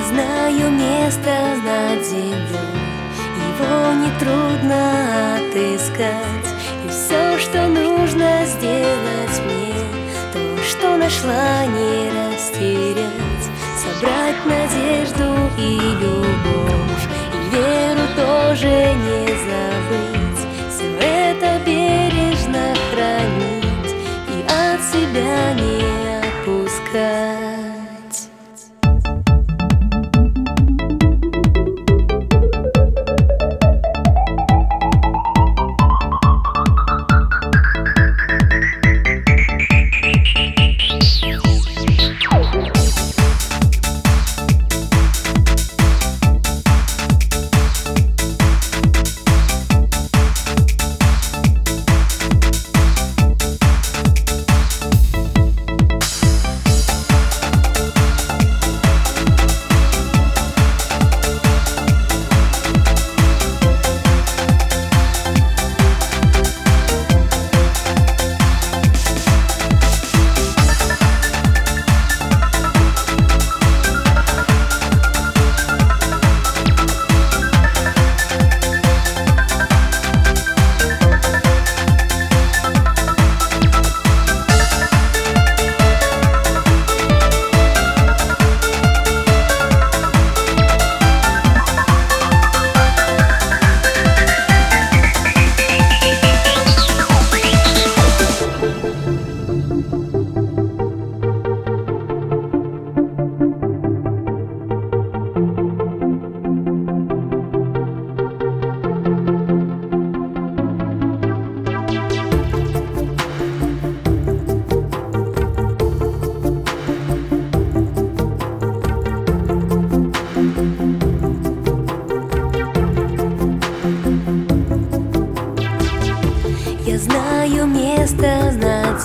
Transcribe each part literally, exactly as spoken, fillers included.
знаю место над землей, его нетрудно отыскать. И все, что нужно сделать мне, то, что нашла, не растерять. Собрать надежду и любовь, и веру тоже не забыть. Все это бережно хранить и от себя не отпускать. Я знаю место над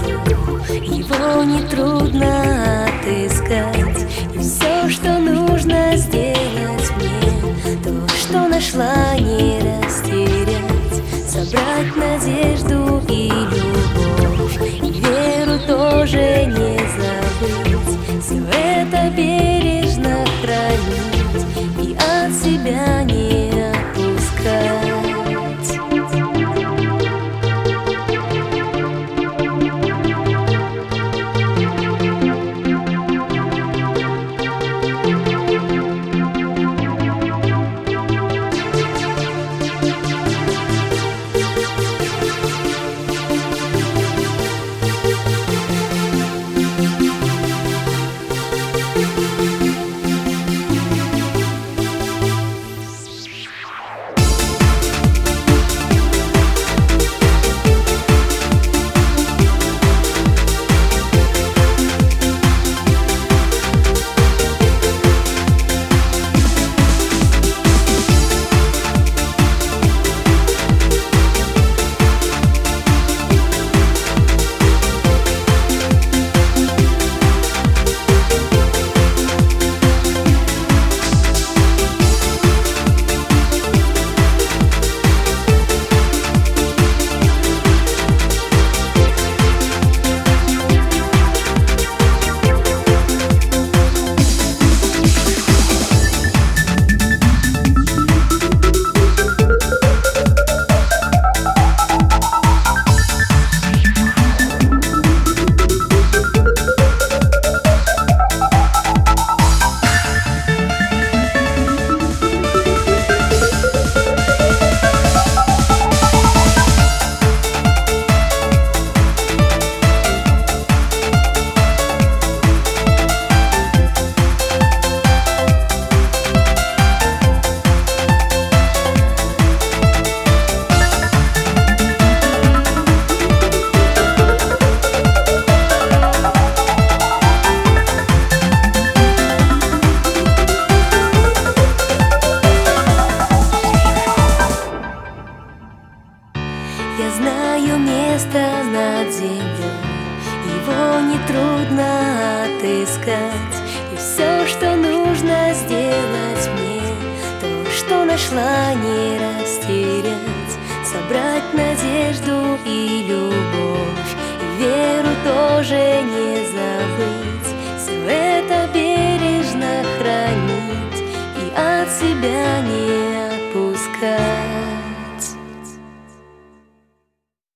землей, его нетрудно отыскать. И все, что нужно сделать мне, то, что нашла, не растерять. Собрать надежду и любовь, и веру тоже не забыть. Все это бережно хранить и от себя не отпускать. Я знаю место над землей, его нетрудно отыскать. И все, что нужно сделать мне, то, что нашла, не растерять. Собрать надежду и любовь, и веру тоже не забыть. Все это бережно хранить от себя не отпускать.